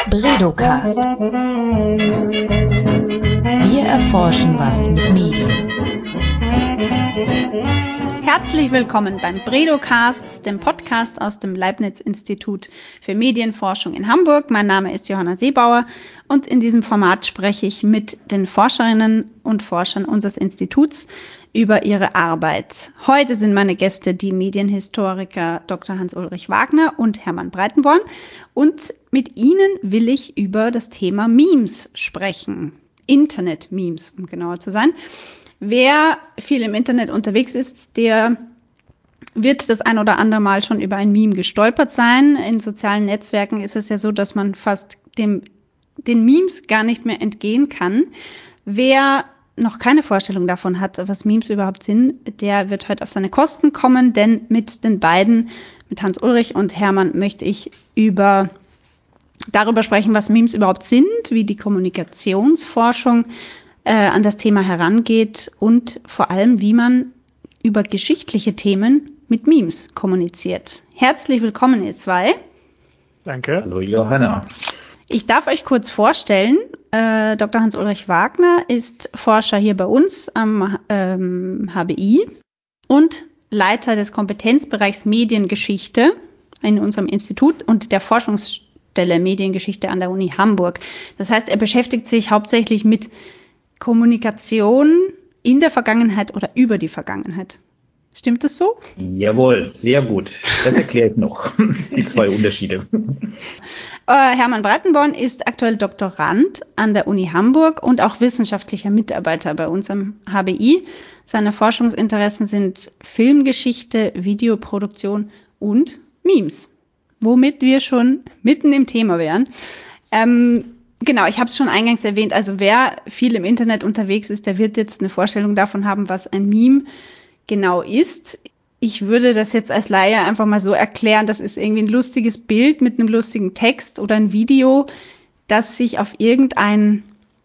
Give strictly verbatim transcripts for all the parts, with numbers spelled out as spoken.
Bredocast. Wir erforschen was mit Medien. Herzlich willkommen beim Bredocast, dem Podcast aus dem Leibniz-Institut für Medienforschung in Hamburg. Mein Name ist Johanna Seebauer und in diesem Format spreche ich mit den Forscherinnen und Forschern unseres Instituts über ihre Arbeit. Heute sind meine Gäste die Medienhistoriker Doktor Hans-Ulrich Wagner und Hermann Breitenborn und mit ihnen will ich über das Thema Memes sprechen. Internet-Memes, um genauer zu sein. Wer viel im Internet unterwegs ist, der wird das ein oder andere Mal schon über ein Meme gestolpert sein. In sozialen Netzwerken ist es ja so, dass man fast dem, den Memes gar nicht mehr entgehen kann. Wer noch keine Vorstellung davon hat, was Memes überhaupt sind, der wird heute auf seine Kosten kommen, denn mit den beiden, mit Hans-Ulrich und Hermann, möchte ich über darüber sprechen, was Memes überhaupt sind, wie die Kommunikationsforschung äh, an das Thema herangeht und vor allem, wie man über geschichtliche Themen mit Memes kommuniziert. Herzlich willkommen, ihr zwei. Danke. Hallo Johanna. Ich darf euch kurz vorstellen, äh, Doktor Hans-Ulrich Wagner ist Forscher hier bei uns am ähm, H B I und Leiter des Kompetenzbereichs Mediengeschichte in unserem Institut und der Forschungsstelle Mediengeschichte an der Uni Hamburg. Das heißt, er beschäftigt sich hauptsächlich mit Kommunikation in der Vergangenheit oder über die Vergangenheit. Stimmt das so? Jawohl, sehr gut. Das erklärt noch die zwei Unterschiede. Äh, Hermann Breitenborn ist aktuell Doktorand an der Uni Hamburg und auch wissenschaftlicher Mitarbeiter bei uns am H B I. Seine Forschungsinteressen sind Filmgeschichte, Videoproduktion und Memes, womit wir schon mitten im Thema wären. Ähm, genau, ich habe es schon eingangs erwähnt, also wer viel im Internet unterwegs ist, der wird jetzt eine Vorstellung davon haben, was ein Meme genau ist. Ich würde das jetzt als Laie einfach mal so erklären, das ist irgendwie ein lustiges Bild mit einem lustigen Text oder ein Video, das sich auf irgendein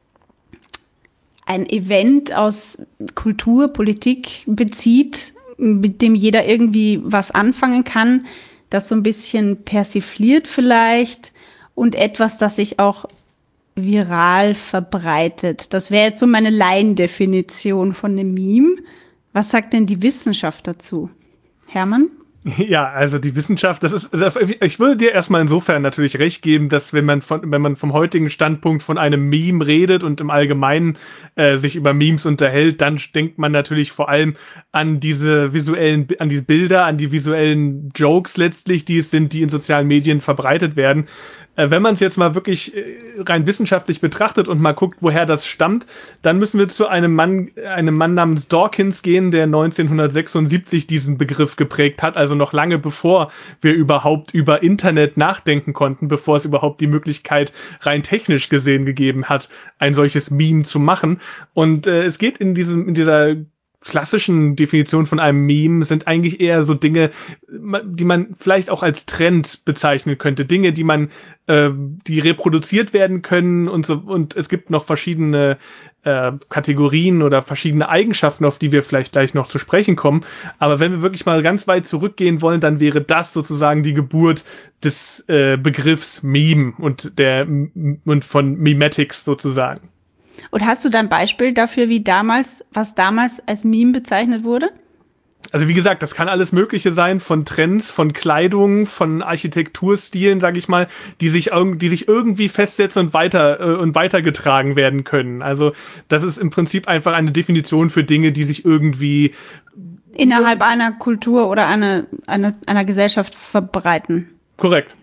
ein Event aus Kultur, Politik bezieht, mit dem jeder irgendwie was anfangen kann, das so ein bisschen persifliert vielleicht und etwas, das sich auch viral verbreitet. Das wäre jetzt so meine Laiendefinition von einem Meme. Was sagt denn die Wissenschaft dazu? Hermann? Ja, also die Wissenschaft, das ist, ich würde dir erstmal insofern natürlich recht geben, dass wenn man von, wenn man vom heutigen Standpunkt von einem Meme redet und im Allgemeinen äh, sich über Memes unterhält, dann denkt man natürlich vor allem an diese visuellen, an die Bilder, an die visuellen Jokes letztlich, die es sind, die in sozialen Medien verbreitet werden. Äh, wenn man es jetzt mal wirklich äh, rein wissenschaftlich betrachtet und mal guckt, woher das stammt, dann müssen wir zu einem Mann, einem Mann namens Dawkins gehen, der neunzehnhundertsechsundsiebzig diesen Begriff geprägt hat, also noch lange bevor wir überhaupt über Internet nachdenken konnten, bevor es überhaupt die Möglichkeit rein technisch gesehen gegeben hat, ein solches Meme zu machen. Und äh, es geht in diesem, in dieser klassischen Definition von einem Meme sind eigentlich eher so Dinge, die man vielleicht auch als Trend bezeichnen könnte. Dinge, die man, äh, die reproduziert werden können und so. Und es gibt noch verschiedene äh, Kategorien oder verschiedene Eigenschaften, auf die wir vielleicht gleich noch zu sprechen kommen. Aber wenn wir wirklich mal ganz weit zurückgehen wollen, dann wäre das sozusagen die Geburt des äh, Begriffs Meme und der und von Memetics sozusagen. Und hast du da ein Beispiel dafür, wie damals, was damals als Meme bezeichnet wurde? Also wie gesagt, das kann alles Mögliche sein, von Trends, von Kleidung, von Architekturstilen, sage ich mal, die sich, die sich irgendwie festsetzen und weiter äh, und weitergetragen werden können. Also das ist im Prinzip einfach eine Definition für Dinge, die sich irgendwie innerhalb einer Kultur oder einer, einer, einer Gesellschaft verbreiten. Korrekt.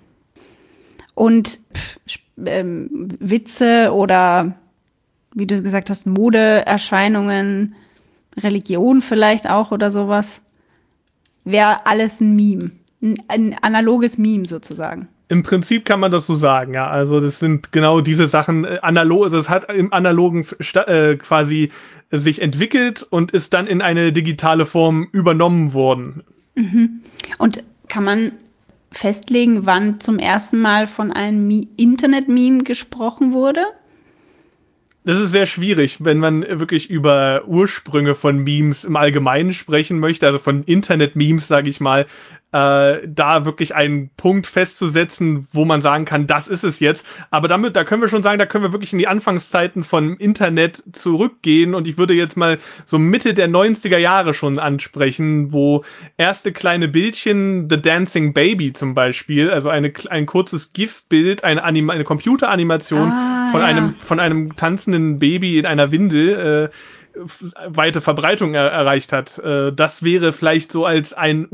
Und pff, ähm, Witze oder wie du gesagt hast, Modeerscheinungen, Religion vielleicht auch oder sowas, wäre alles ein Meme, ein, ein analoges Meme sozusagen. Im Prinzip kann man das so sagen, ja. Also das sind genau diese Sachen, äh, analog, also es hat im Analogen äh, quasi sich entwickelt und ist dann in eine digitale Form übernommen worden. Mhm. Und kann man festlegen, wann zum ersten Mal von einem Internet-Meme gesprochen wurde? Das ist sehr schwierig, wenn man wirklich über Ursprünge von Memes im Allgemeinen sprechen möchte, also von Internet-Memes, sage ich mal, äh, da wirklich einen Punkt festzusetzen, wo man sagen kann, das ist es jetzt. Aber damit, da können wir schon sagen, da können wir wirklich in die Anfangszeiten von Internet zurückgehen. Und ich würde jetzt mal so Mitte der neunziger Jahre schon ansprechen, wo erste kleine Bildchen, The Dancing Baby zum Beispiel, also eine, ein kurzes GIF-Bild, eine, Anima- eine Computeranimation Ah, von ja. einem von einem tanzenden Baby in einer Windel äh, weite Verbreitung er erreicht hat. Äh, das wäre vielleicht so als ein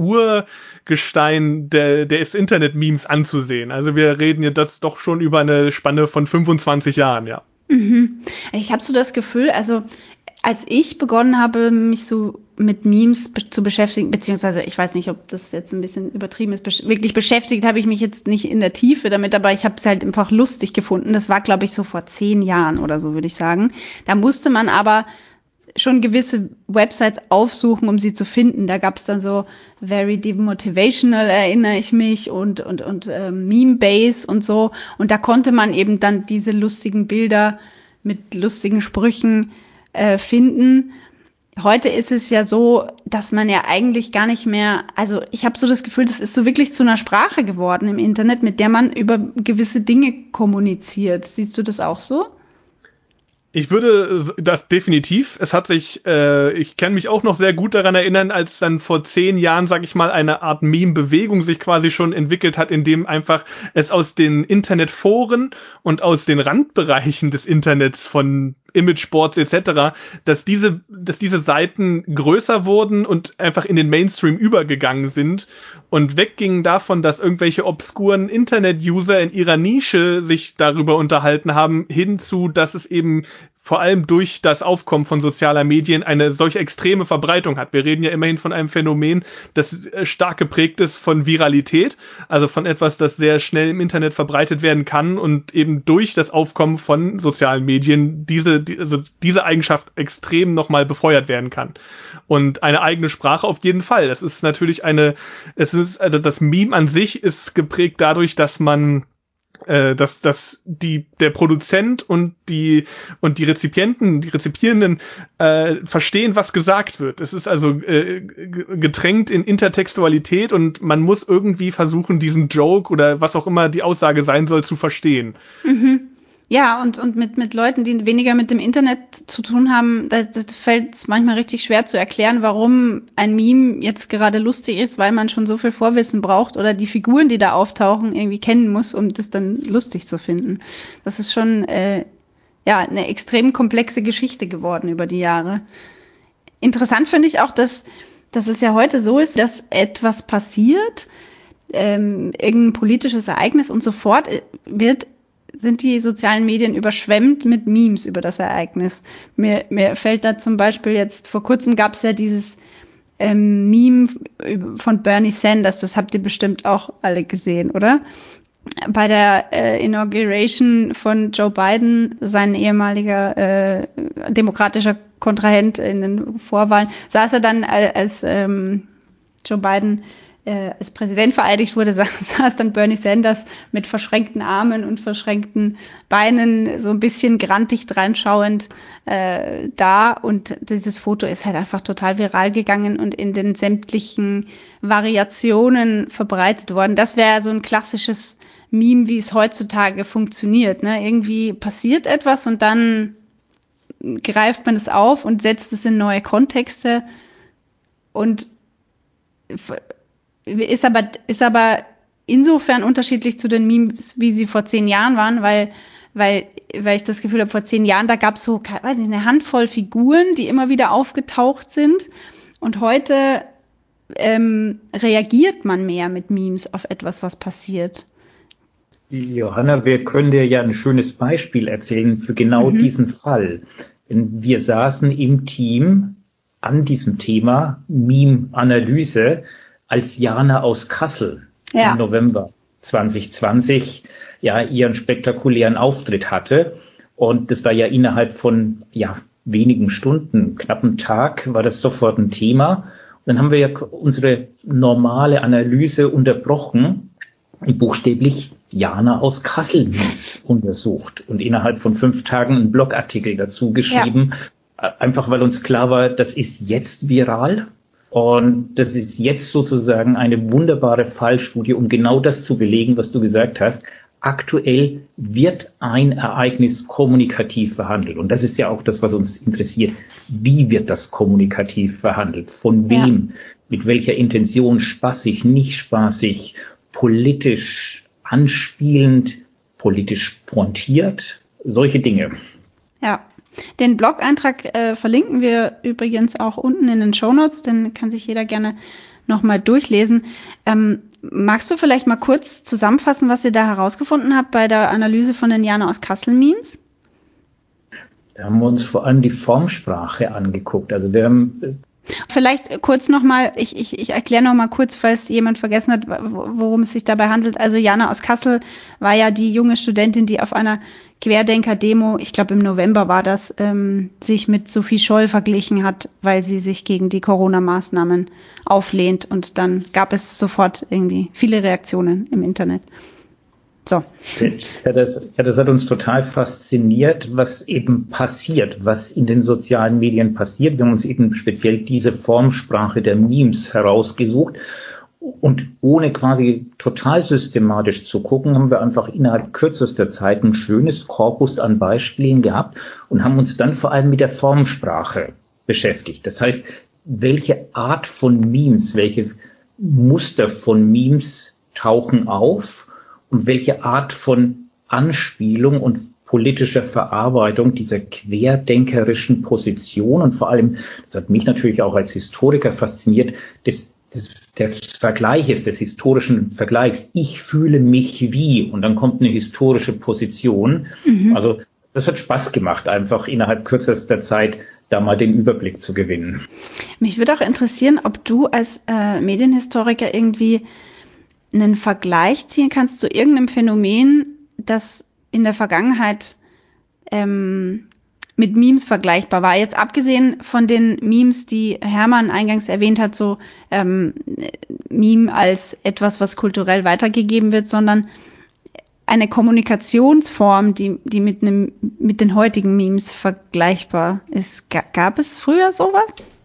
Urgestein der, des Internet-Memes anzusehen. Also wir reden jetzt das doch schon über eine Spanne von fünfundzwanzig Jahren, ja. Mhm. Ich habe so das Gefühl, also als ich begonnen habe, mich so mit Memes be- zu beschäftigen, beziehungsweise ich weiß nicht, ob das jetzt ein bisschen übertrieben ist, besch- wirklich beschäftigt habe ich mich jetzt nicht in der Tiefe damit, aber ich habe es halt einfach lustig gefunden. Das war, glaube ich, so vor zehn Jahren oder so, würde ich sagen. Da musste man aber schon gewisse Websites aufsuchen, um sie zu finden. Da gab es dann so Very Demotivational, erinnere ich mich, und, und, und äh, Meme-Base und so. Und da konnte man eben dann diese lustigen Bilder mit lustigen Sprüchen äh, finden. Heute ist es ja so, dass man ja eigentlich gar nicht mehr, also ich habe so das Gefühl, das ist so wirklich zu einer Sprache geworden im Internet, mit der man über gewisse Dinge kommuniziert. Siehst du das auch so? Ich würde das definitiv. Es hat sich, äh, ich kann mich auch noch sehr gut daran erinnern, als dann vor zehn Jahren, sag ich mal, eine Art Meme-Bewegung sich quasi schon entwickelt hat, in dem einfach es aus den Internetforen und aus den Randbereichen des Internets von Imageboards et cetera, dass diese, dass diese Seiten größer wurden und einfach in den Mainstream übergegangen sind und weggingen davon, dass irgendwelche obskuren Internet-User in ihrer Nische sich darüber unterhalten haben, hinzu, dass es eben vor allem durch das Aufkommen von sozialer Medien eine solche extreme Verbreitung hat. Wir reden ja immerhin von einem Phänomen, das stark geprägt ist von Viralität, also von etwas, das sehr schnell im Internet verbreitet werden kann und eben durch das Aufkommen von sozialen Medien diese, also diese Eigenschaft extrem nochmal befeuert werden kann. Und eine eigene Sprache auf jeden Fall. Das ist natürlich eine, es ist, also das Meme an sich ist geprägt dadurch, dass man Äh, dass, dass die, der Produzent und die, und die Rezipienten, die Rezipierenden äh, verstehen, was gesagt wird. Es ist also äh, getränkt in Intertextualität und man muss irgendwie versuchen, diesen Joke oder was auch immer die Aussage sein soll, zu verstehen. Mhm. Ja, und, und mit, mit Leuten, die weniger mit dem Internet zu tun haben, da, da fällt es manchmal richtig schwer zu erklären, warum ein Meme jetzt gerade lustig ist, weil man schon so viel Vorwissen braucht oder die Figuren, die da auftauchen, irgendwie kennen muss, um das dann lustig zu finden. Das ist schon äh, ja eine extrem komplexe Geschichte geworden über die Jahre. Interessant finde ich auch, dass, dass es ja heute so ist, dass etwas passiert, ähm, irgendein politisches Ereignis und sofort wird sind die sozialen Medien überschwemmt mit Memes über das Ereignis. Mir, mir fällt da zum Beispiel jetzt, vor kurzem gab es ja dieses ähm, Meme von Bernie Sanders, das habt ihr bestimmt auch alle gesehen, oder? Bei der äh, Inauguration von Joe Biden, sein ehemaliger äh, demokratischer Kontrahent in den Vorwahlen, saß er dann als ähm, Joe Biden als Präsident vereidigt wurde, saß dann Bernie Sanders mit verschränkten Armen und verschränkten Beinen so ein bisschen grantig dreinschauend äh, da. Und dieses Foto ist halt einfach total viral gegangen und in den sämtlichen Variationen verbreitet worden. Das wäre so ein klassisches Meme, wie es heutzutage funktioniert. Ne? Irgendwie passiert etwas und dann greift man es auf und setzt es in neue Kontexte und Ist aber, ist aber insofern unterschiedlich zu den Memes, wie sie vor zehn Jahren waren, weil, weil, weil ich das Gefühl habe, vor zehn Jahren, da gab es so, weiß nicht, eine Handvoll Figuren, die immer wieder aufgetaucht sind. Und heute ähm, reagiert man mehr mit Memes auf etwas, was passiert. Johanna, wir können dir ja ein schönes Beispiel erzählen für genau mhm. diesen Fall. Wir saßen im Team an diesem Thema Meme-Analyse, als Jana aus Kassel ja. im November zwanzig zwanzig ja ihren spektakulären Auftritt hatte. Und das war ja innerhalb von ja wenigen Stunden, knappen Tag, war das sofort ein Thema. Und dann haben wir ja unsere normale Analyse unterbrochen buchstäblich Jana aus Kassel untersucht und innerhalb von fünf Tagen einen Blogartikel dazu geschrieben, ja. Einfach weil uns klar war, das ist jetzt viral und das ist jetzt sozusagen eine wunderbare Fallstudie, um genau das zu belegen, was du gesagt hast. Aktuell wird ein Ereignis kommunikativ behandelt und das ist ja auch das, was uns interessiert. Wie wird das kommunikativ behandelt? Von wem? Ja. Mit welcher Intention? Spaßig, nicht spaßig, politisch anspielend, politisch pointiert, solche Dinge. Ja, den Blog-Eintrag äh, verlinken wir übrigens auch unten in den Shownotes, den kann sich jeder gerne nochmal durchlesen. Ähm, magst du vielleicht mal kurz zusammenfassen, was ihr da herausgefunden habt bei der Analyse von den Jana aus Kassel-Memes? Da haben wir uns vor allem die Formsprache angeguckt. Also wir haben Vielleicht kurz nochmal, ich, ich, ich erkläre nochmal kurz, falls jemand vergessen hat, worum es sich dabei handelt. Also Jana aus Kassel war ja die junge Studentin, die auf einer Querdenker-Demo, ich glaube im November war das, ähm, sich mit Sophie Scholl verglichen hat, weil sie sich gegen die Corona-Maßnahmen auflehnt. Und dann gab es sofort irgendwie viele Reaktionen im Internet. So. Ja, das, ja, das hat uns total fasziniert, was eben passiert, was in den sozialen Medien passiert. Wir haben uns eben speziell diese Formsprache der Memes herausgesucht und ohne quasi total systematisch zu gucken, haben wir einfach innerhalb kürzester Zeit ein schönes Korpus an Beispielen gehabt und haben uns dann vor allem mit der Formsprache beschäftigt. Das heißt, welche Art von Memes, welche Muster von Memes tauchen auf? Und welche Art von Anspielung und politischer Verarbeitung dieser querdenkerischen Position und vor allem, das hat mich natürlich auch als Historiker fasziniert, des, des, des Vergleiches, des historischen Vergleichs. Ich fühle mich wie und dann kommt eine historische Position. Mhm. Also das hat Spaß gemacht, einfach innerhalb kürzester Zeit da mal den Überblick zu gewinnen. Mich würde auch interessieren, ob du als äh, Medienhistoriker irgendwie einen Vergleich ziehen kannst zu irgendeinem Phänomen, das in der Vergangenheit ähm, mit Memes vergleichbar war. Jetzt abgesehen von den Memes, die Hermann eingangs erwähnt hat, so ähm, Meme als etwas, was kulturell weitergegeben wird, sondern eine Kommunikationsform, die, die mit einem, mit den heutigen Memes vergleichbar ist. G- gab es früher sowas?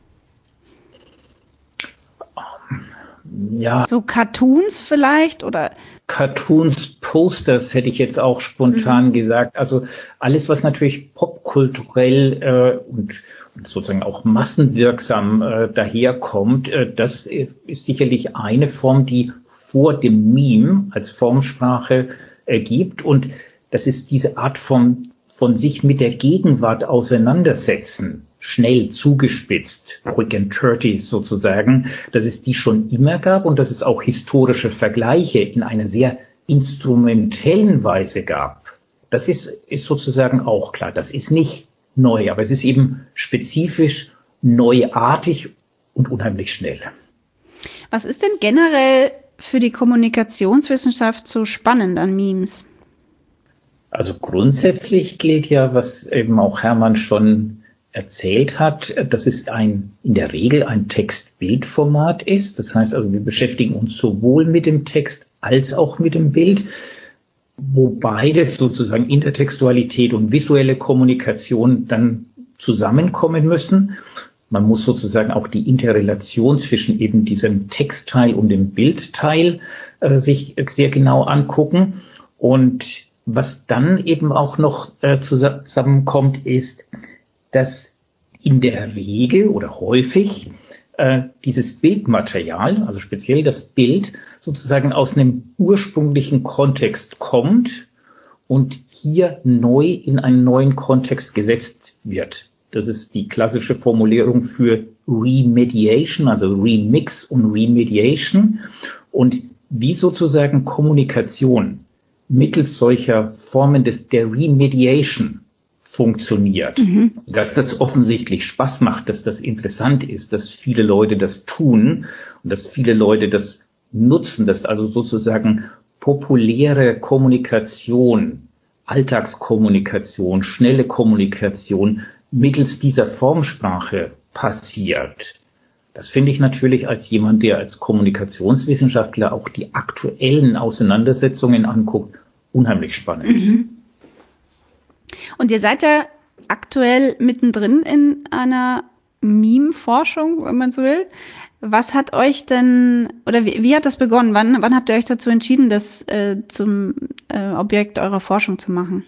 Ja. So Cartoons vielleicht oder? Cartoons, Posters hätte ich jetzt auch spontan mhm. gesagt. Also alles, was natürlich popkulturell äh, und, und sozusagen auch massenwirksam äh, daherkommt, äh, das ist sicherlich eine Form, die vor dem Meme als Formsprache ergibt. Und das ist diese Art von, von sich mit der Gegenwart auseinandersetzen. Schnell, zugespitzt, quick and dirty sozusagen, dass es die schon immer gab und dass es auch historische Vergleiche in einer sehr instrumentellen Weise gab. Das ist, ist sozusagen auch klar. Das ist nicht neu, aber es ist eben spezifisch, neuartig und unheimlich schnell. Was ist denn generell für die Kommunikationswissenschaft so spannend an Memes? Also grundsätzlich gilt ja, was eben auch Hermann schon erzählt hat, dass es ein, in der Regel ein Text-Bild-Format ist. Das heißt also, wir beschäftigen uns sowohl mit dem Text als auch mit dem Bild, wo beides sozusagen Intertextualität und visuelle Kommunikation dann zusammenkommen müssen. Man muss sozusagen auch die Interrelation zwischen eben diesem Textteil und dem Bildteil äh, sich sehr genau angucken. Und was dann eben auch noch äh, zusammenkommt, ist, dass in der Regel oder häufig äh, dieses Bildmaterial, also speziell das Bild, sozusagen aus einem ursprünglichen Kontext kommt und hier neu in einen neuen Kontext gesetzt wird. Das ist die klassische Formulierung für Remediation, also Remix und Remediation. Und wie sozusagen Kommunikation mittels solcher Formen des, der Remediation funktioniert, mhm. dass das offensichtlich Spaß macht, dass das interessant ist, dass viele Leute das tun und dass viele Leute das nutzen, dass also sozusagen populäre Kommunikation, Alltagskommunikation, schnelle Kommunikation mittels dieser Formsprache passiert. Das finde ich natürlich als jemand, der als Kommunikationswissenschaftler auch die aktuellen Auseinandersetzungen anguckt, unheimlich spannend. Mhm. Und ihr seid ja aktuell mittendrin in einer Meme-Forschung, wenn man so will. Was hat euch denn, oder wie, wie hat das begonnen? Wann, wann habt ihr euch dazu entschieden, das äh, zum äh, Objekt eurer Forschung zu machen?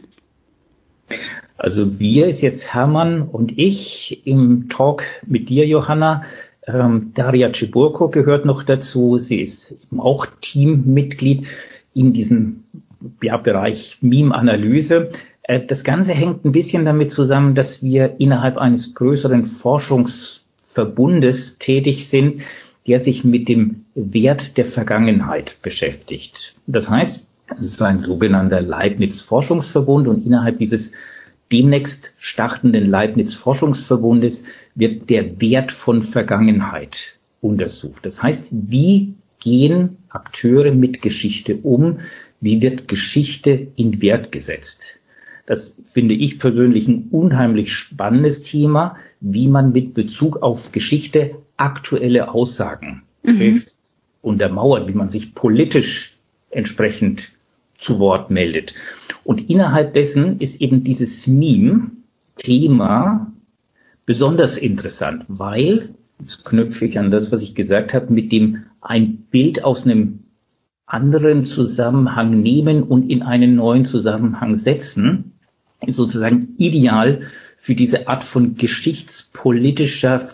Also wir ist jetzt Hermann und ich im Talk mit dir, Johanna. Ähm, Daria Ciburko gehört noch dazu. Sie ist eben auch Teammitglied in diesem ja, Bereich Meme-Analyse. Äh, das Ganze hängt ein bisschen damit zusammen, dass wir innerhalb eines größeren Forschungsverbundes tätig sind, der sich mit dem Wert der Vergangenheit beschäftigt. Das heißt, es ist ein sogenannter Leibniz-Forschungsverbund und innerhalb dieses demnächst startenden Leibniz-Forschungsverbundes wird der Wert von Vergangenheit untersucht. Das heißt, wie gehen Akteure mit Geschichte um? Wie wird Geschichte in Wert gesetzt? Das finde ich persönlich ein unheimlich spannendes Thema, wie man mit Bezug auf Geschichte aktuelle Aussagen mhm. untermauert, wie man sich politisch entsprechend zu Wort meldet. Und innerhalb dessen ist eben dieses Meme-Thema besonders interessant, weil, jetzt knüpfe ich an das, was ich gesagt habe, mit dem ein Bild aus einem anderen Zusammenhang nehmen und in einen neuen Zusammenhang setzen, ist sozusagen ideal für diese Art von geschichtspolitischer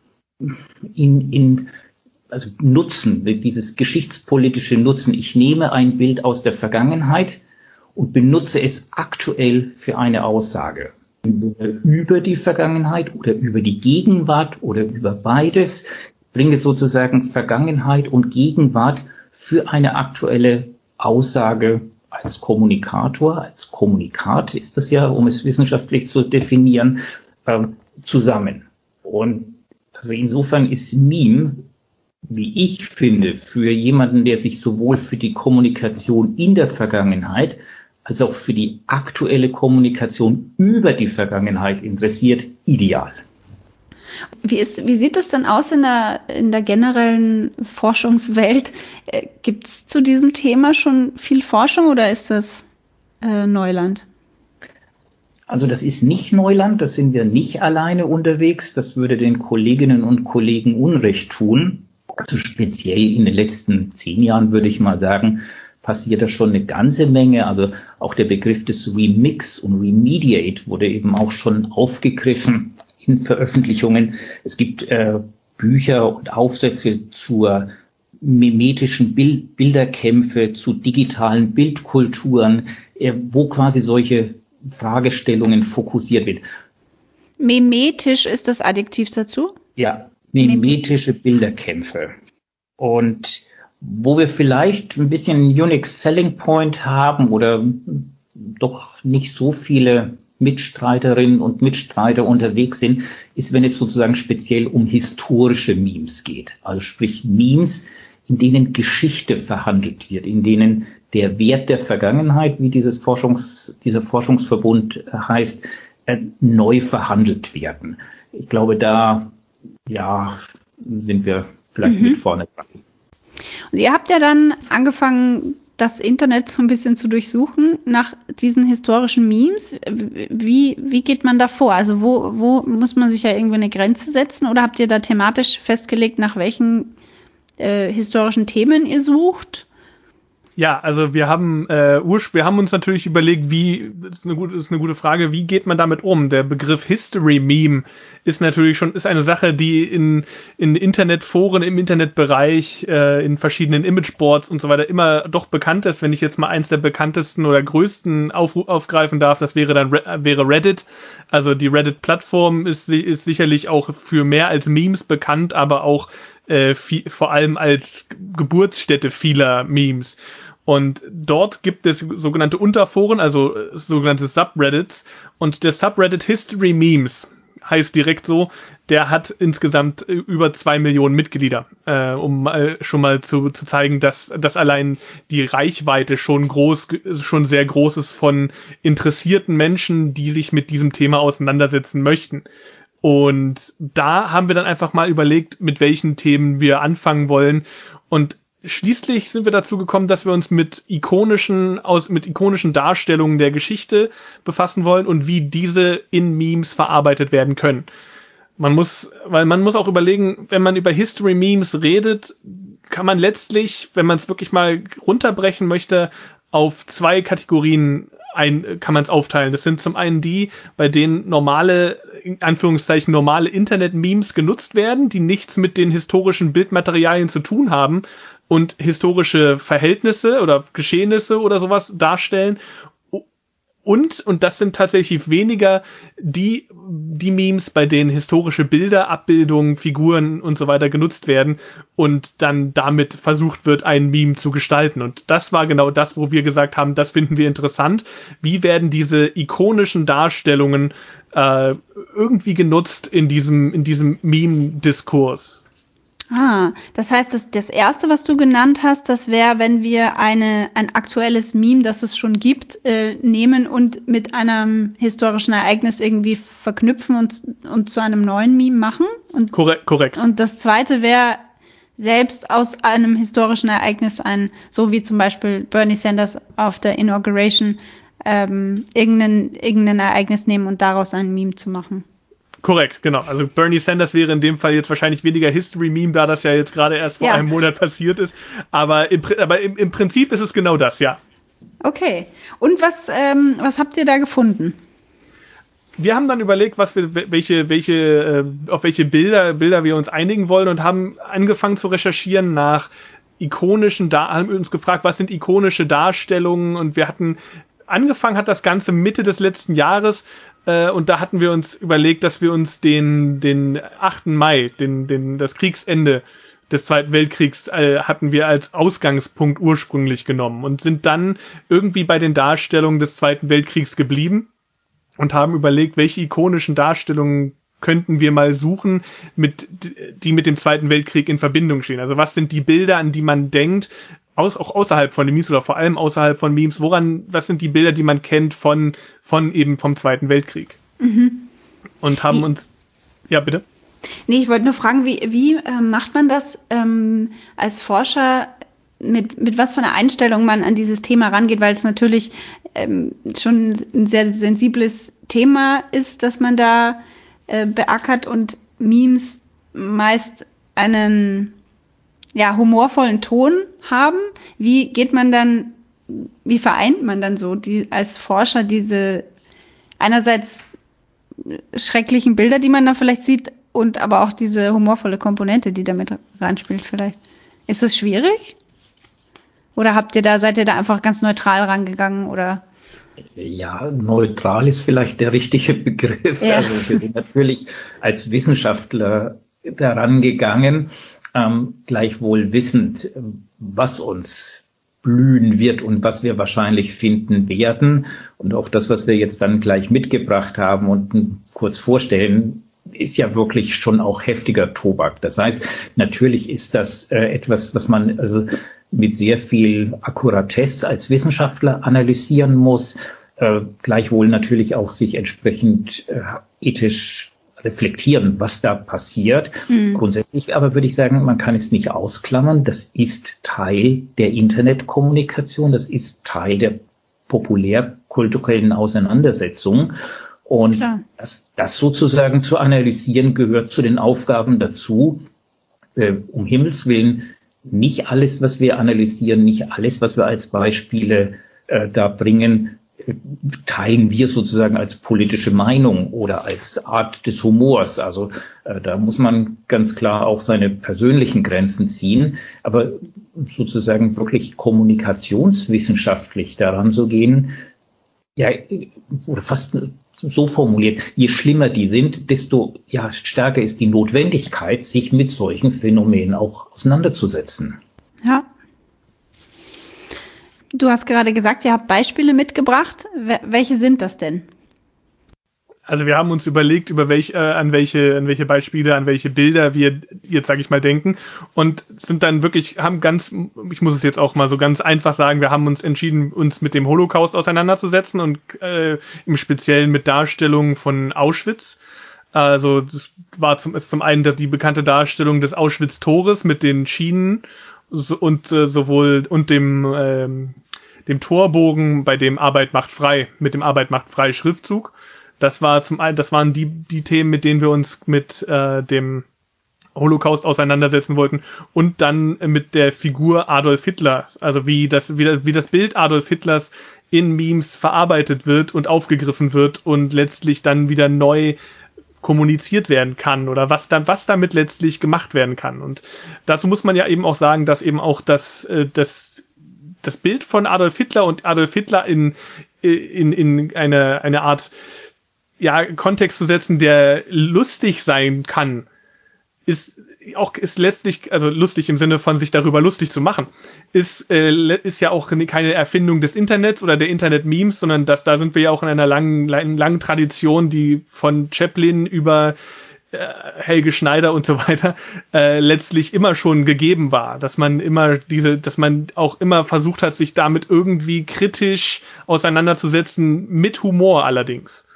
in, in, also Nutzen, dieses geschichtspolitische Nutzen. Ich nehme ein Bild aus der Vergangenheit und benutze es aktuell für eine Aussage über die Vergangenheit oder über die Gegenwart oder über beides. Ich bringe sozusagen Vergangenheit und Gegenwart für eine aktuelle Aussage als Kommunikator, als Kommunikat ist das ja, um es wissenschaftlich zu definieren, äh, zusammen. Und also insofern ist Meme, wie ich finde, für jemanden, der sich sowohl für die Kommunikation in der Vergangenheit als auch für die aktuelle Kommunikation über die Vergangenheit interessiert, ideal. Wie, ist, wie sieht es denn aus in der, in der generellen Forschungswelt? Äh, Gibt es zu diesem Thema schon viel Forschung oder ist das äh, Neuland? Also das ist nicht Neuland, das sind wir nicht alleine unterwegs. Das würde den Kolleginnen und Kollegen Unrecht tun. Also speziell in den letzten zehn Jahren würde ich mal sagen, passiert da schon eine ganze Menge. Also auch der Begriff des Remix und Remediate wurde eben auch schon aufgegriffen in Veröffentlichungen. Es gibt äh, Bücher und Aufsätze zur mimetischen Bild Bilderkämpfe, zu digitalen Bildkulturen, äh, wo quasi solche Fragestellungen fokussiert wird. Mimetisch ist das Adjektiv dazu? Ja, mimetische Bilderkämpfe. Und wo wir vielleicht ein bisschen einen Unique Selling Point haben oder doch nicht so viele Mitstreiterinnen und Mitstreiter unterwegs sind, ist, wenn es sozusagen speziell um historische Memes geht. Also sprich Memes, in denen Geschichte verhandelt wird, in denen der Wert der Vergangenheit, wie dieses Forschungs, dieser Forschungsverbund heißt, äh, neu verhandelt werden. Ich glaube, da ja, sind wir vielleicht mhm. mit vorne dran. Und ihr habt ja dann angefangen, das Internet so ein bisschen zu durchsuchen nach diesen historischen Memes. Wie, wie geht man da vor? Also wo, wo muss man sich ja irgendwie eine Grenze setzen? Oder habt ihr da thematisch festgelegt, nach welchen äh, historischen Themen ihr sucht? Ja, also wir haben äh, Ursch, wir haben uns natürlich überlegt, wie, das ist eine gute, ist eine gute Frage, wie geht man damit um? Der Begriff History Meme ist natürlich schon, ist eine Sache, die in, in Internetforen, im Internetbereich, äh, in verschiedenen Imageboards und so weiter immer doch bekannt ist. Wenn ich jetzt mal eins der bekanntesten oder größten auf, aufgreifen darf, das wäre dann wäre Reddit. Also die Reddit-Plattform ist, ist sicherlich auch für mehr als Memes bekannt, aber auch äh, viel, vor allem als Geburtsstätte vieler Memes. Und dort gibt es sogenannte Unterforen, also äh, sogenannte Subreddits. Und der Subreddit History Memes heißt direkt so, der hat insgesamt über zwei Millionen Mitglieder, äh, um mal, schon mal zu, zu zeigen, dass, dass allein die Reichweite schon groß, schon sehr groß ist von interessierten Menschen, die sich mit diesem Thema auseinandersetzen möchten. Und da haben wir dann einfach mal überlegt, mit welchen Themen wir anfangen wollen. Und schließlich sind wir dazu gekommen, dass wir uns mit ikonischen, aus, mit ikonischen Darstellungen der Geschichte befassen wollen und wie diese in Memes verarbeitet werden können. Man muss, weil man muss auch überlegen, wenn man über History-Memes redet, kann man letztlich, wenn man es wirklich mal runterbrechen möchte, auf zwei Kategorien ein, kann man es aufteilen. Das sind zum einen die, bei denen normale, in Anführungszeichen, normale Internet-Memes genutzt werden, die nichts mit den historischen Bildmaterialien zu tun haben und historische Verhältnisse oder Geschehnisse oder sowas darstellen. Und, und das sind tatsächlich weniger die, die Memes, bei denen historische Bilder, Abbildungen, Figuren und so weiter genutzt werden und dann damit versucht wird, ein Meme zu gestalten. Und das war genau das, wo wir gesagt haben, das finden wir interessant. Wie werden diese ikonischen Darstellungen äh, irgendwie genutzt in diesem, in diesem Meme-Diskurs? Ah, das heißt, das, das erste, was du genannt hast, das wäre, wenn wir eine, ein aktuelles Meme, das es schon gibt, äh, nehmen und mit einem historischen Ereignis irgendwie verknüpfen und, und zu einem neuen Meme machen. Und, korrekt, korrekt. Und das zweite wäre, selbst aus einem historischen Ereignis ein, so wie zum Beispiel Bernie Sanders auf der Inauguration, ähm, irgendein, irgendein Ereignis nehmen und daraus ein Meme zu machen. Korrekt, genau. Also Bernie Sanders wäre in dem Fall jetzt wahrscheinlich weniger History-Meme, da das ja jetzt gerade erst vor ja. einem Monat passiert ist. Aber, im, aber im, im Prinzip ist es genau das, ja. Okay. Und was, ähm, was habt ihr da gefunden? Wir haben dann überlegt, was wir, welche, welche, äh, auf welche Bilder, Bilder wir uns einigen wollen und haben angefangen zu recherchieren nach ikonischen, da haben wir uns gefragt, was sind ikonische Darstellungen, und wir hatten angefangen hat das Ganze Mitte des letzten Jahres, äh, und da hatten wir uns überlegt, dass wir uns den, den achten Mai, den, den, das Kriegsende des Zweiten Weltkriegs äh, hatten wir als Ausgangspunkt ursprünglich genommen und sind dann irgendwie bei den Darstellungen des Zweiten Weltkriegs geblieben und haben überlegt, welche ikonischen Darstellungen könnten wir mal suchen, mit, die mit dem Zweiten Weltkrieg in Verbindung stehen. Also was sind die Bilder, an die man denkt, aus, auch außerhalb von den Memes oder vor allem außerhalb von Memes, woran, was sind die Bilder, die man kennt von, von eben vom Zweiten Weltkrieg? Mhm. Und haben wie, uns, ja bitte? Nee, ich wollte nur fragen, wie, wie äh, macht man das ähm, als Forscher, mit, mit was für einer Einstellung man an dieses Thema rangeht, weil es natürlich ähm, schon ein sehr sensibles Thema ist, dass man da äh, beackert und Memes meist einen ja, humorvollen Ton haben. Wie geht man dann, wie vereint man dann so die, als Forscher diese einerseits schrecklichen Bilder, die man da vielleicht sieht, und aber auch diese humorvolle Komponente, die damit reinspielt vielleicht? Ist das schwierig? Oder habt ihr da, seid ihr da einfach ganz neutral rangegangen, oder? Ja, neutral ist vielleicht der richtige Begriff. Ja. Also wir sind natürlich als Wissenschaftler daran gegangen, ähm, gleichwohl wissend, was uns blühen wird und was wir wahrscheinlich finden werden. Und auch das, was wir jetzt dann gleich mitgebracht haben und kurz vorstellen, ist ja wirklich schon auch heftiger Tobak. Das heißt, natürlich ist das äh, etwas, was man also mit sehr viel Akkuratesse als Wissenschaftler analysieren muss, äh, gleichwohl natürlich auch sich entsprechend äh, ethisch reflektieren, was da passiert. Mhm. Grundsätzlich aber würde ich sagen, man kann es nicht ausklammern. Das ist Teil der Internetkommunikation, das ist Teil der populärkulturellen Auseinandersetzung. Und das, das sozusagen zu analysieren, gehört zu den Aufgaben dazu. Äh, um Himmels Willen, nicht alles, was wir analysieren, nicht alles, was wir als Beispiele äh, da bringen, teilen wir sozusagen als politische Meinung oder als Art des Humors. Also äh, da muss man ganz klar auch seine persönlichen Grenzen ziehen. Aber sozusagen wirklich kommunikationswissenschaftlich daran zu gehen, ja, oder fast so formuliert, je schlimmer die sind, desto ja, stärker ist die Notwendigkeit, sich mit solchen Phänomenen auch auseinanderzusetzen. Ja. Du hast gerade gesagt, ihr habt Beispiele mitgebracht. Welche sind das denn? Also wir haben uns überlegt, über welch, äh, an welche, an welche Beispiele, an welche Bilder wir jetzt, sage ich mal, denken, und sind dann wirklich, haben ganz, ich muss es jetzt auch mal so ganz einfach sagen, wir haben uns entschieden, uns mit dem Holocaust auseinanderzusetzen und äh, im Speziellen mit Darstellungen von Auschwitz. Also das war zum, ist zum einen die bekannte Darstellung des Auschwitz-Tores mit den Schienen so, und äh, sowohl und dem ähm, dem Torbogen, bei dem Arbeit macht frei, mit dem Arbeit macht frei Schriftzug. Das war zum einen, das waren die die Themen, mit denen wir uns mit äh, dem Holocaust auseinandersetzen wollten und dann mit der Figur Adolf Hitler, also wie das wie, wie das Bild Adolf Hitlers in Memes verarbeitet wird und aufgegriffen wird und letztlich dann wieder neu kommuniziert werden kann oder was dann was damit letztlich gemacht werden kann. Und dazu muss man ja eben auch sagen, dass eben auch das das das Bild von Adolf Hitler und Adolf Hitler in in in eine eine Art ja Kontext zu setzen, der lustig sein kann, ist auch ist letztlich, also lustig im Sinne von sich darüber lustig zu machen, ist äh, ist ja auch keine Erfindung des Internets oder der Internet-Memes, sondern das, da sind wir ja auch in einer langen, langen, langen Tradition, die von Chaplin über äh, Helge Schneider und so weiter äh, letztlich immer schon gegeben war, dass man immer diese, dass man auch immer versucht hat, sich damit irgendwie kritisch auseinanderzusetzen, mit Humor allerdings.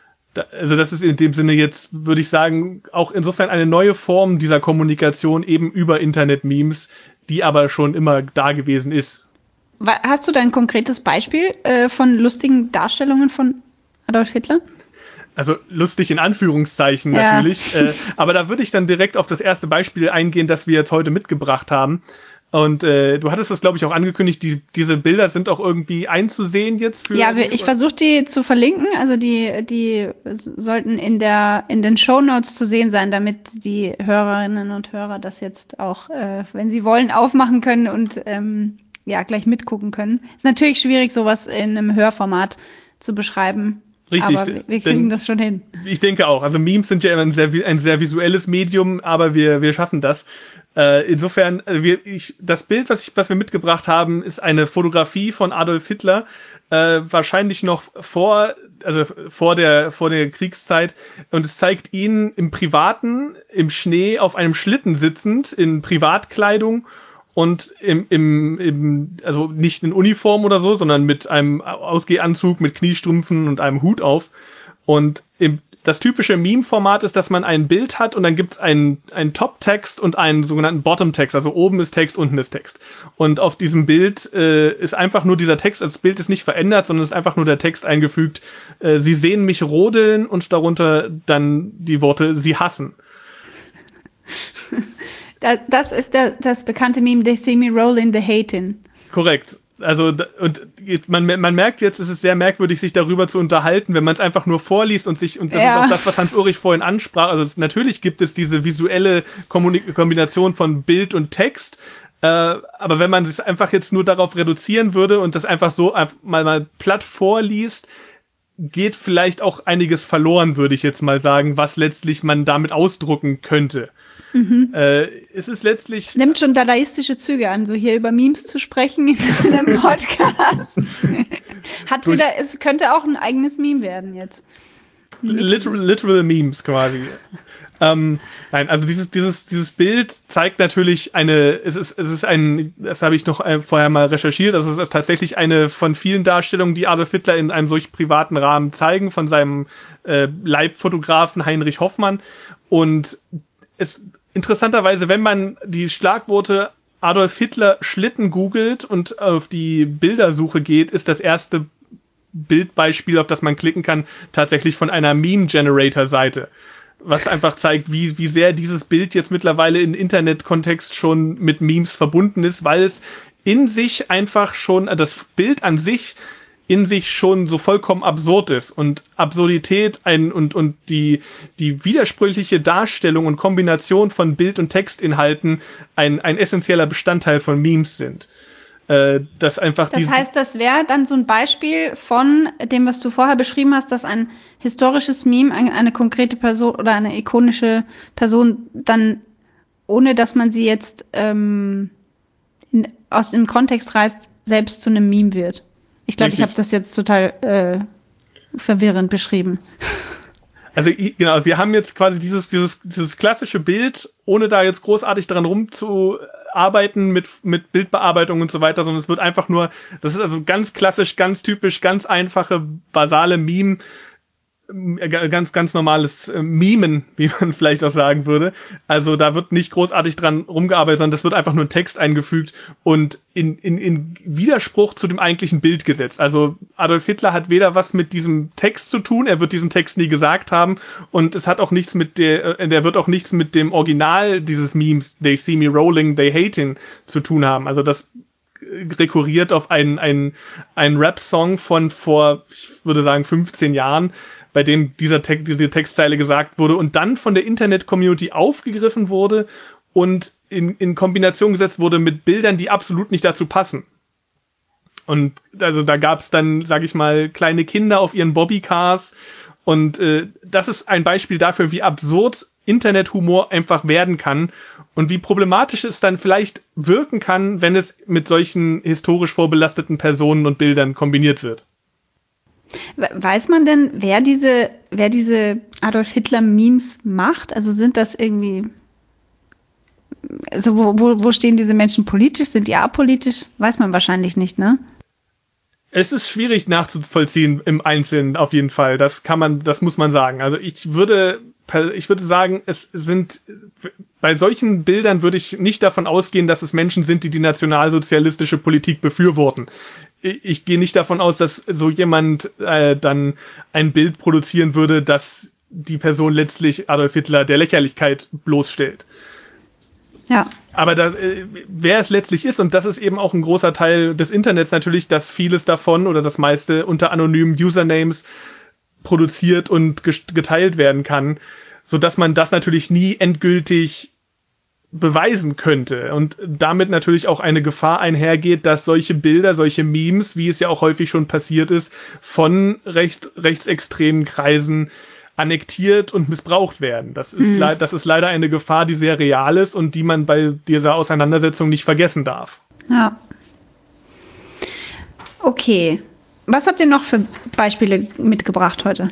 Also das ist in dem Sinne jetzt, würde ich sagen, auch insofern eine neue Form dieser Kommunikation eben über Internet-Memes, die aber schon immer da gewesen ist. Hast du da ein konkretes Beispiel äh, von lustigen Darstellungen von Adolf Hitler? Also lustig in Anführungszeichen ja. natürlich, äh, aber da würde ich dann direkt auf das erste Beispiel eingehen, das wir jetzt heute mitgebracht haben. Und äh, du hattest das, glaube ich, auch angekündigt, die, diese Bilder sind auch irgendwie einzusehen jetzt für. Ja, wir, ich versuche die zu verlinken, also die, die sollten in der in den Shownotes zu sehen sein, damit die Hörerinnen und Hörer das jetzt auch, äh, wenn sie wollen, aufmachen können und ähm, ja gleich mitgucken können. Ist natürlich schwierig, sowas in einem Hörformat zu beschreiben. Richtig, aber wir, wir kriegen das schon hin. Ich denke auch. Also Memes sind ja ein sehr, ein sehr visuelles Medium, aber wir, wir schaffen das. Äh, insofern, wir, ich, das Bild, was, ich, was wir mitgebracht haben, ist eine Fotografie von Adolf Hitler, äh, wahrscheinlich noch vor, also vor der, vor der Kriegszeit. Und es zeigt ihn im Privaten, im Schnee, auf einem Schlitten sitzend, in Privatkleidung. Und im, im, im, also nicht in Uniform oder so, sondern mit einem Ausgehanzug, mit Kniestrümpfen und einem Hut auf. Und im, das typische Meme-Format ist, dass man ein Bild hat und dann gibt es einen, einen Top-Text und einen sogenannten Bottom-Text. Also oben ist Text, unten ist Text. Und auf diesem Bild äh, ist einfach nur dieser Text, also das Bild ist nicht verändert, sondern es ist einfach nur der Text eingefügt. Äh, Sie sehen mich rodeln und darunter dann die Worte, Sie hassen. Das ist der, das bekannte Meme, They see me rolling the hatin. Korrekt. Also, und man, man merkt jetzt, es ist sehr merkwürdig, sich darüber zu unterhalten, wenn man es einfach nur vorliest und sich, und das ja. ist auch das, was Hans-Ulrich vorhin ansprach. Also, es, natürlich gibt es diese visuelle Kommunik- Kombination von Bild und Text, äh, aber wenn man es einfach jetzt nur darauf reduzieren würde und das einfach so mal, mal platt vorliest, geht vielleicht auch einiges verloren, würde ich jetzt mal sagen, was letztlich man damit ausdrucken könnte. Mhm. Äh, es ist letztlich. Es nimmt schon dadaistische Züge an, so hier über Memes zu sprechen in einem Podcast. Hat wieder, es könnte auch ein eigenes Meme werden jetzt. Literal, literal Memes quasi. ähm, nein, also dieses, dieses, dieses Bild zeigt natürlich eine, es ist, es ist ein, das habe ich noch vorher mal recherchiert, also es ist tatsächlich eine von vielen Darstellungen, die Adolf Hitler in einem solch privaten Rahmen zeigen, von seinem äh, Leibfotografen Heinrich Hoffmann. Und es interessanterweise, wenn man die Schlagworte Adolf Hitler Schlitten googelt und auf die Bildersuche geht, ist das erste Bildbeispiel, auf das man klicken kann, tatsächlich von einer Meme-Generator-Seite. Was einfach zeigt, wie, wie sehr dieses Bild jetzt mittlerweile im Internet-Kontext schon mit Memes verbunden ist, weil es in sich einfach schon, das Bild an sich in sich schon so vollkommen absurd ist und Absurdität ein, und, und die, die widersprüchliche Darstellung und Kombination von Bild- und Textinhalten ein, ein essentieller Bestandteil von Memes sind. Äh, das einfach das heißt, das wäre dann so ein Beispiel von dem, was du vorher beschrieben hast, dass ein historisches Meme eine, eine konkrete Person oder eine ikonische Person dann, ohne dass man sie jetzt ähm, in, aus dem Kontext reißt, selbst zu einem Meme wird. Ich glaube, ich habe das jetzt total äh, verwirrend beschrieben. Also genau, wir haben jetzt quasi dieses, dieses, dieses klassische Bild, ohne da jetzt großartig daran rumzuarbeiten mit, mit Bildbearbeitung und so weiter, sondern es wird einfach nur, das ist also ganz klassisch, ganz typisch, ganz einfache, basale Meme, ganz, ganz normales äh, Memen, wie man vielleicht auch sagen würde. Also da wird nicht großartig dran rumgearbeitet, sondern das wird einfach nur ein Text eingefügt und in, in, in Widerspruch zu dem eigentlichen Bild gesetzt. Also Adolf Hitler hat weder was mit diesem Text zu tun, er wird diesen Text nie gesagt haben und es hat auch nichts mit der, äh, der wird auch nichts mit dem Original dieses Memes, They see me rolling, they hating, zu tun haben. Also das rekurriert auf einen, einen, einen Rap-Song von vor, ich würde sagen, fünfzehn Jahren, bei dem dieser Text, diese Textzeile gesagt wurde und dann von der Internet-Community aufgegriffen wurde und in, in Kombination gesetzt wurde mit Bildern, die absolut nicht dazu passen. Und also da gab es dann, sag ich mal, kleine Kinder auf ihren Bobbycars und äh, das ist ein Beispiel dafür, wie absurd Internethumor einfach werden kann und wie problematisch es dann vielleicht wirken kann, wenn es mit solchen historisch vorbelasteten Personen und Bildern kombiniert wird. Weiß man denn, wer diese, wer diese Adolf Hitler-Memes macht? Also sind das irgendwie, also wo, wo, wo stehen diese Menschen politisch? Sind die apolitisch? Weiß man wahrscheinlich nicht, ne? Es ist schwierig nachzuvollziehen im Einzelnen auf jeden Fall. Das kann man, das muss man sagen. Also ich würde, ich würde sagen, es sind, bei solchen Bildern würde ich nicht davon ausgehen, dass es Menschen sind, die die nationalsozialistische Politik befürworten. Ich gehe nicht davon aus, dass so jemand äh, dann ein Bild produzieren würde, das die Person letztlich Adolf Hitler der Lächerlichkeit bloßstellt. Ja. Aber da, äh, wer es letztlich ist, und das ist eben auch ein großer Teil des Internets natürlich, dass vieles davon oder das meiste unter anonymen Usernames produziert und geteilt werden kann, sodass man das natürlich nie endgültig beweisen könnte und damit natürlich auch eine Gefahr einhergeht, dass solche Bilder, solche Memes, wie es ja auch häufig schon passiert ist, von recht, rechtsextremen Kreisen annektiert und missbraucht werden. Das ist, mhm. le- das ist leider eine Gefahr, die sehr real ist und die man bei dieser Auseinandersetzung nicht vergessen darf. Ja. Okay. Was habt ihr noch für Beispiele mitgebracht heute?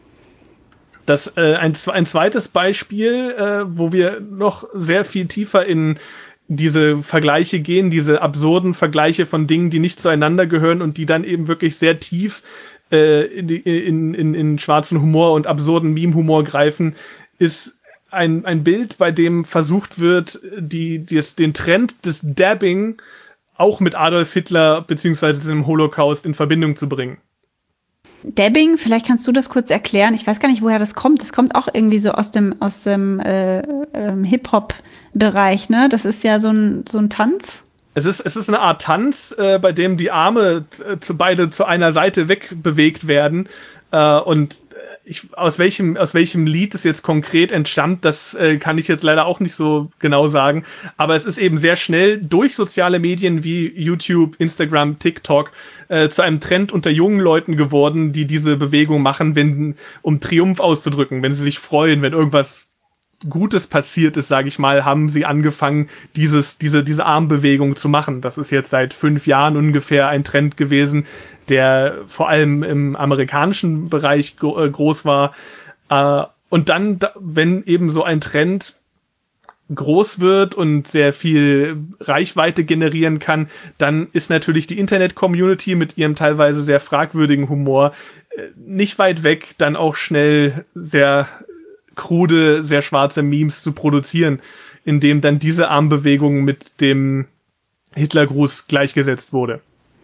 Das äh, ein, ein zweites Beispiel, äh, wo wir noch sehr viel tiefer in diese Vergleiche gehen, diese absurden Vergleiche von Dingen, die nicht zueinander gehören und die dann eben wirklich sehr tief äh, in, die, in, in, in schwarzen Humor und absurden Meme-Humor greifen, ist ein, ein Bild, bei dem versucht wird, die, die, den Trend des Dabbing auch mit Adolf Hitler beziehungsweise dem Holocaust in Verbindung zu bringen. Dabbing, vielleicht kannst du das kurz erklären. Ich weiß gar nicht, woher das kommt. Das kommt auch irgendwie so aus dem, aus dem äh, äh, Hip-Hop-Bereich, ne? Das ist ja so ein, so ein Tanz. Es ist, es ist eine Art Tanz, äh, bei dem die Arme äh, zu, beide zu einer Seite wegbewegt werden. Äh, und ich, aus welchem, aus welchem Lied es jetzt konkret entstammt, das äh, kann ich jetzt leider auch nicht so genau sagen. Aber es ist eben sehr schnell durch soziale Medien wie YouTube, Instagram, TikTok äh, zu einem Trend unter jungen Leuten geworden, die diese Bewegung machen, wenn, um Triumph auszudrücken, wenn sie sich freuen, wenn irgendwas Gutes passiert ist, sage ich mal, haben sie angefangen, dieses, diese, diese Armbewegung zu machen. Das ist jetzt seit fünf Jahren ungefähr ein Trend gewesen, der vor allem im amerikanischen Bereich gro- äh, groß war. Äh, und dann, da, wenn eben so ein Trend groß wird und sehr viel Reichweite generieren kann, dann ist natürlich die Internet-Community mit ihrem teilweise sehr fragwürdigen Humor äh, nicht weit weg, dann auch schnell sehr krude, sehr schwarze Memes zu produzieren, in dem dann diese Armbewegung mit dem Hitlergruß gleichgesetzt wurde.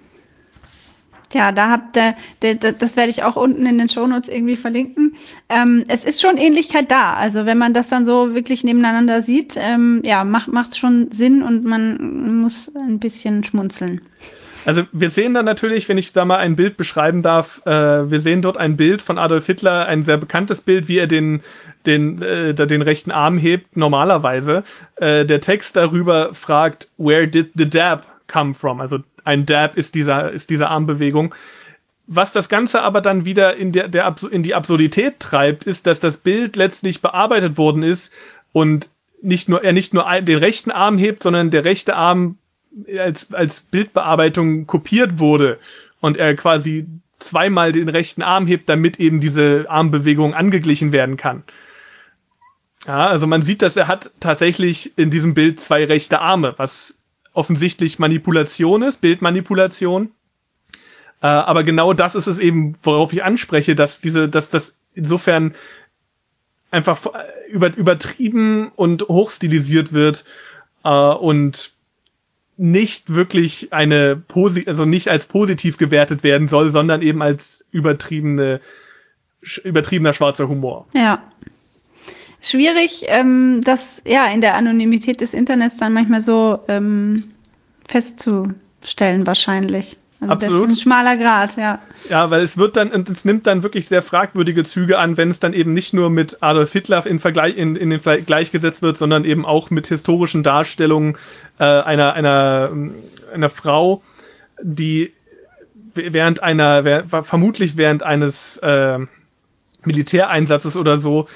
Ja, da habt ihr, das werde ich auch unten in den Shownotes irgendwie verlinken. Ähm, es ist schon Ähnlichkeit da. Also wenn man das dann so wirklich nebeneinander sieht, ähm, ja, macht macht's schon Sinn und man muss ein bisschen schmunzeln. Also wir sehen dann natürlich, wenn ich da mal ein Bild beschreiben darf, äh, wir sehen dort ein Bild von Adolf Hitler, ein sehr bekanntes Bild, wie er den, den, äh, den rechten Arm hebt, normalerweise. Äh, der Text darüber fragt, where did the dab come from? Also ein Dab ist dieser, ist diese Armbewegung. Was das Ganze aber dann wieder in, der, der, in die Absurdität treibt, ist, dass das Bild letztlich bearbeitet worden ist und nicht nur, er nicht nur ein, den rechten Arm hebt, sondern der rechte Arm als, als Bildbearbeitung kopiert wurde und er quasi zweimal den rechten Arm hebt, damit eben diese Armbewegung angeglichen werden kann. Ja, also man sieht, dass er hat tatsächlich in diesem Bild zwei rechte Arme, was offensichtlich Manipulation ist, Bildmanipulation. Äh, aber genau das ist es eben, worauf ich anspreche, dass diese, dass das insofern einfach über, übertrieben und hochstilisiert wird äh, und nicht wirklich eine posi- also nicht als positiv gewertet werden soll, sondern eben als übertriebene, übertriebener schwarzer Humor. Ja. Schwierig, ähm, das ja in der Anonymität des Internets dann manchmal so ähm, festzustellen wahrscheinlich. Also Absolut. Das ist ein schmaler Grat, ja. Ja, weil es wird dann, und es nimmt dann wirklich sehr fragwürdige Züge an, wenn es dann eben nicht nur mit Adolf Hitler in Vergleich, in, in den Vergleich gesetzt wird, sondern eben auch mit historischen Darstellungen äh, einer, einer, einer Frau, die während einer, wer, vermutlich während eines äh, Militäreinsatzes oder so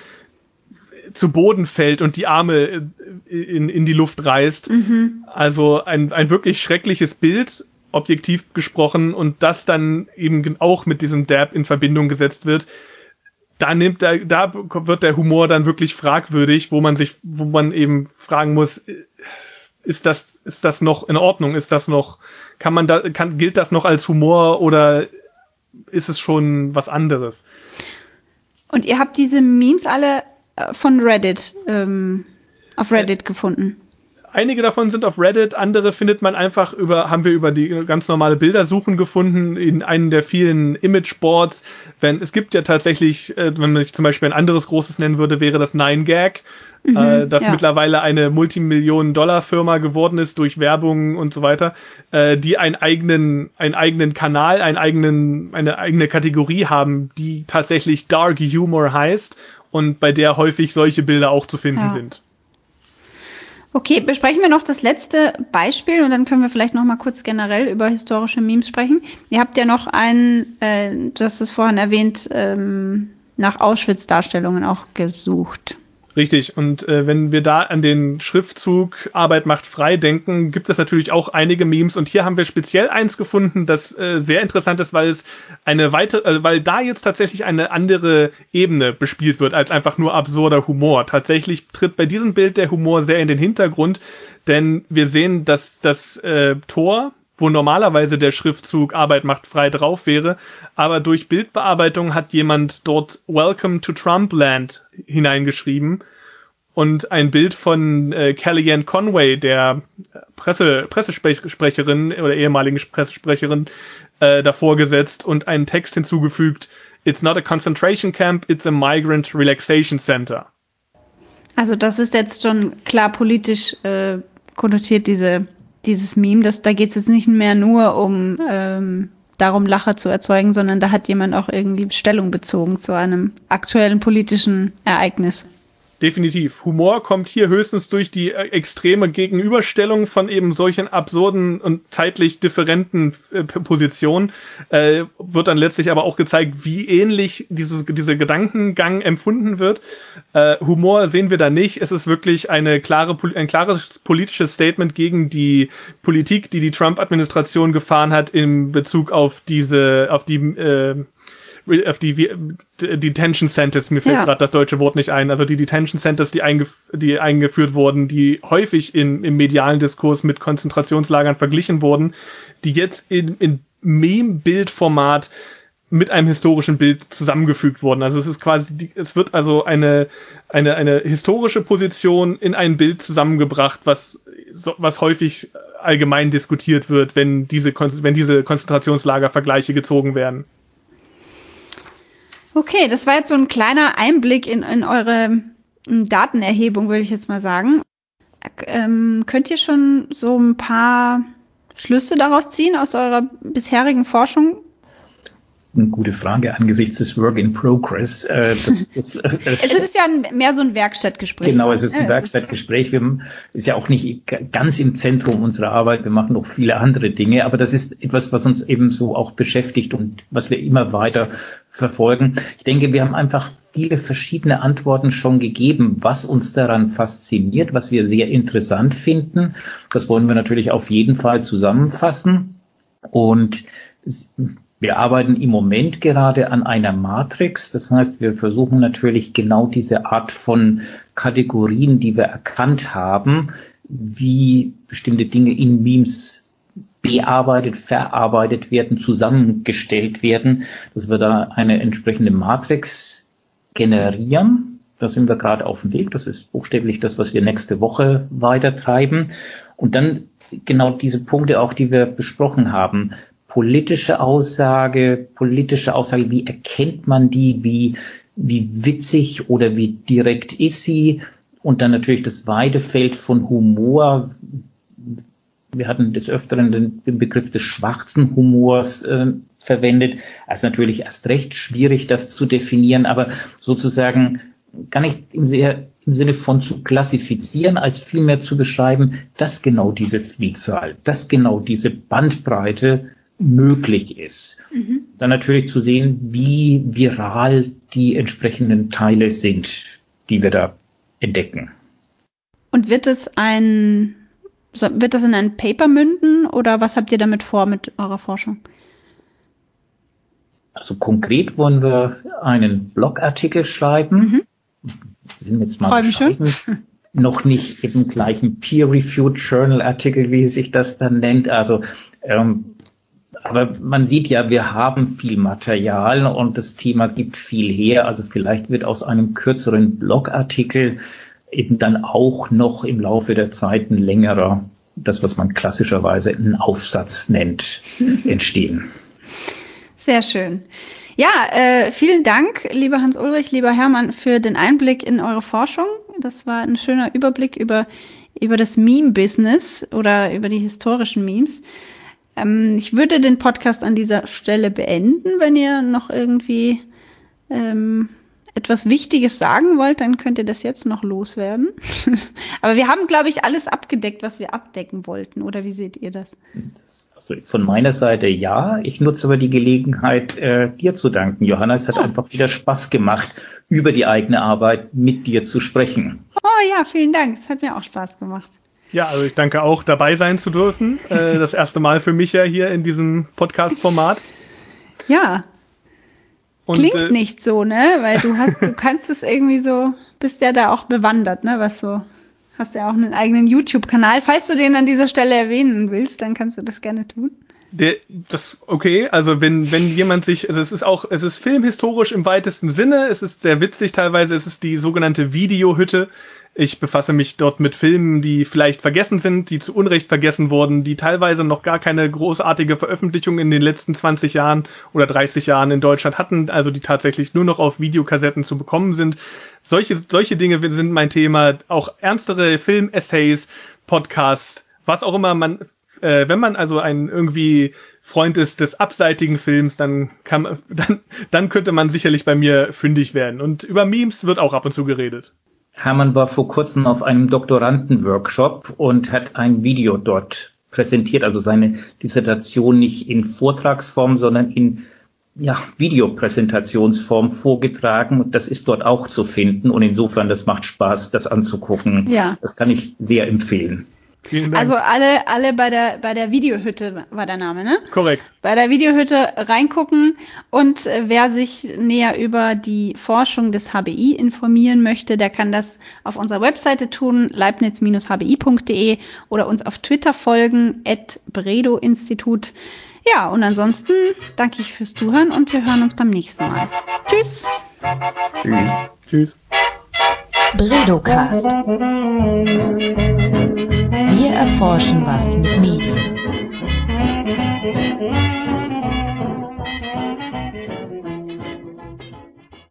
zu Boden fällt und die Arme in, in die Luft reißt. Mhm. Also ein, ein wirklich schreckliches Bild, objektiv gesprochen, und das dann eben auch mit diesem Dab in Verbindung gesetzt wird, da nimmt der, da wird der Humor dann wirklich fragwürdig, wo man sich, wo man eben fragen muss, ist das, ist das noch in Ordnung? Ist das noch, kann man da, kann, gilt das noch als Humor oder ist es schon was anderes? Und ihr habt diese Memes alle von Reddit, ähm, auf Reddit äh, gefunden? Einige davon sind auf Reddit, andere findet man einfach über, haben wir über die ganz normale Bildersuchen gefunden, in einem der vielen Imageboards. Wenn, es gibt ja tatsächlich, äh, wenn man sich zum Beispiel ein anderes großes nennen würde, wäre das nine gag, mhm, äh, das ja. mittlerweile eine Multimillionen-Dollar-Firma geworden ist durch Werbung und so weiter, äh, die einen eigenen, einen eigenen Kanal, einen eigenen, eine eigene Kategorie haben, die tatsächlich Dark Humor heißt und bei der häufig solche Bilder auch zu finden ja. sind. Okay, besprechen wir noch das letzte Beispiel und dann können wir vielleicht noch mal kurz generell über historische Memes sprechen. Ihr habt ja noch einen, äh, du hast es vorhin erwähnt, ähm, nach Auschwitz-Darstellungen auch gesucht. Richtig, und äh, wenn wir da an den Schriftzug Arbeit macht frei denken, gibt es natürlich auch einige Memes, und hier haben wir speziell eins gefunden, das äh, sehr interessant ist, weil es eine weitere, also weil da jetzt tatsächlich eine andere Ebene bespielt wird als einfach nur absurder Humor. Tatsächlich tritt bei diesem Bild der Humor sehr in den Hintergrund, denn wir sehen, dass das äh, Tor, wo normalerweise der Schriftzug Arbeit macht frei drauf wäre, aber durch Bildbearbeitung hat jemand dort Welcome to Trumpland hineingeschrieben und ein Bild von äh, Kellyanne Conway, der Presse, Pressesprecherin oder ehemaligen Pressesprecherin, äh, davor gesetzt und einen Text hinzugefügt: It's not a concentration camp, it's a migrant relaxation center. Also das ist jetzt schon klar politisch äh, konnotiert, diese dieses Meme, das, da geht es jetzt nicht mehr nur um ähm, darum, Lacher zu erzeugen, sondern da hat jemand auch irgendwie Stellung bezogen zu einem aktuellen politischen Ereignis. Definitiv. Humor kommt hier höchstens durch die extreme Gegenüberstellung von eben solchen absurden und zeitlich differenten äh, Positionen. Äh, wird dann letztlich aber auch gezeigt, wie ähnlich dieses, dieser Gedankengang empfunden wird. Äh, Humor sehen wir da nicht. Es ist wirklich eine klare, ein klares politisches Statement gegen die Politik, die die Trump-Administration gefahren hat in Bezug auf diese, auf die äh, auf die, die Detention Centers, mir fällt ja. gerade das deutsche Wort nicht ein, also die Detention Centers, die, eingef- die eingeführt wurden, die häufig in, im medialen Diskurs mit Konzentrationslagern verglichen wurden, die jetzt in, in Meme-Bildformat mit einem historischen Bild zusammengefügt wurden. Also es ist quasi, die, es wird also eine, eine, eine historische Position in ein Bild zusammengebracht, was, was häufig allgemein diskutiert wird, wenn diese, wenn diese Konzentrationslager-Vergleiche gezogen werden. Okay, das war jetzt so ein kleiner Einblick in, in eure Datenerhebung, würde ich jetzt mal sagen. Ähm, könnt ihr schon so ein paar Schlüsse daraus ziehen aus eurer bisherigen Forschung? Eine gute Frage angesichts des Work in Progress. Äh, das, das, äh, es ist ja mehr so ein Werkstattgespräch. Genau, es ist ein ja, Werkstattgespräch. Wir haben, ist ja auch nicht ganz im Zentrum unserer Arbeit. Wir machen noch viele andere Dinge, aber das ist etwas, was uns eben so auch beschäftigt und was wir immer weiter verfolgen. Ich denke, wir haben einfach viele verschiedene Antworten schon gegeben, was uns daran fasziniert, was wir sehr interessant finden. Das wollen wir natürlich auf jeden Fall zusammenfassen. Und wir arbeiten im Moment gerade an einer Matrix. Das heißt, wir versuchen natürlich genau diese Art von Kategorien, die wir erkannt haben, wie bestimmte Dinge in Memes bearbeitet, verarbeitet werden, zusammengestellt werden, dass wir da eine entsprechende Matrix generieren. Da sind wir gerade auf dem Weg. Das ist buchstäblich das, was wir nächste Woche weitertreiben. Und dann genau diese Punkte auch, die wir besprochen haben. Politische Aussage, politische Aussage, wie erkennt man die, wie, wie witzig oder wie direkt ist sie? Und dann natürlich das weite Feld von Humor. Wir hatten des Öfteren den, den Begriff des schwarzen Humors äh, verwendet. Es ist natürlich erst recht schwierig, das zu definieren, aber sozusagen gar nicht im, sehr, im Sinne von zu klassifizieren, als vielmehr zu beschreiben, dass genau diese Vielzahl, dass genau diese Bandbreite möglich ist. Mhm. Dann natürlich zu sehen, wie viral die entsprechenden Teile sind, die wir da entdecken. Und wird es ein, wird das in ein Paper münden oder was habt ihr damit vor mit eurer Forschung? Also konkret wollen wir einen Blogartikel schreiben. Mhm. Wir sind jetzt mal bescheiden, noch nicht im gleichen Peer-Reviewed Journal-Artikel, wie sich das dann nennt. Also ähm, aber man sieht ja, wir haben viel Material und das Thema gibt viel her. Also vielleicht wird aus einem kürzeren Blogartikel eben dann auch noch im Laufe der Zeit ein längerer, das was man klassischerweise einen Aufsatz nennt, entstehen. Sehr schön. Ja, äh, vielen Dank, lieber Hans-Ulrich, lieber Hermann, für den Einblick in eure Forschung. Das war ein schöner Überblick über, über das Meme-Business oder über die historischen Memes. Ähm, ich würde den Podcast an dieser Stelle beenden. Wenn ihr noch irgendwie ähm, etwas Wichtiges sagen wollt, dann könnt ihr das jetzt noch loswerden. Aber wir haben, glaube ich, alles abgedeckt, was wir abdecken wollten. Oder wie seht ihr das? Also von meiner Seite ja. Ich nutze aber die Gelegenheit, äh, dir zu danken, Johanna. Es hat oh. einfach wieder Spaß gemacht, über die eigene Arbeit mit dir zu sprechen. Oh ja, vielen Dank. Es hat mir auch Spaß gemacht. Ja, also ich danke auch, dabei sein zu dürfen. Äh, das erste Mal für mich ja hier in diesem Podcast-Format. Ja. Und, Klingt äh, nicht so, ne? Weil du hast, du kannst es irgendwie so, bist ja da auch bewandert, ne? Was so, hast ja auch einen eigenen YouTube-Kanal. Falls du den an dieser Stelle erwähnen willst, dann kannst du das gerne tun. Der, das, okay, also wenn, wenn jemand sich, also es ist auch, es ist filmhistorisch im weitesten Sinne, es ist sehr witzig teilweise, es ist die sogenannte Videohütte. Ich befasse mich dort mit Filmen, die vielleicht vergessen sind, die zu Unrecht vergessen wurden, die teilweise noch gar keine großartige Veröffentlichung in den letzten zwanzig Jahren oder dreißig Jahren in Deutschland hatten, also die tatsächlich nur noch auf Videokassetten zu bekommen sind. Solche, solche Dinge sind mein Thema, auch ernstere Film-Essays, Podcasts, was auch immer man, äh, wenn man also ein irgendwie Freund ist des abseitigen Films, dann kann man, dann, dann könnte man sicherlich bei mir fündig werden. Und über Memes wird auch ab und zu geredet. Hermann war vor kurzem auf einem Doktorandenworkshop und hat ein Video dort präsentiert, also seine Dissertation nicht in Vortragsform, sondern in ja, Videopräsentationsform vorgetragen. Und das ist dort auch zu finden. Und insofern, das macht Spaß, das anzugucken. Ja. Das kann ich sehr empfehlen. Also alle, alle bei der, bei der Videohütte war der Name, ne? Korrekt. Bei der Videohütte reingucken und äh, wer sich näher über die Forschung des H B I informieren möchte, der kann das auf unserer Webseite tun, leibniz Bindestrich h b i punkt d e oder uns auf Twitter folgen, at Bredow Institut. Ja, und ansonsten danke ich fürs Zuhören und wir hören uns beim nächsten Mal. Tschüss. Tschüss. Tschüss. Bredocast. Wir erforschen was mit Medien.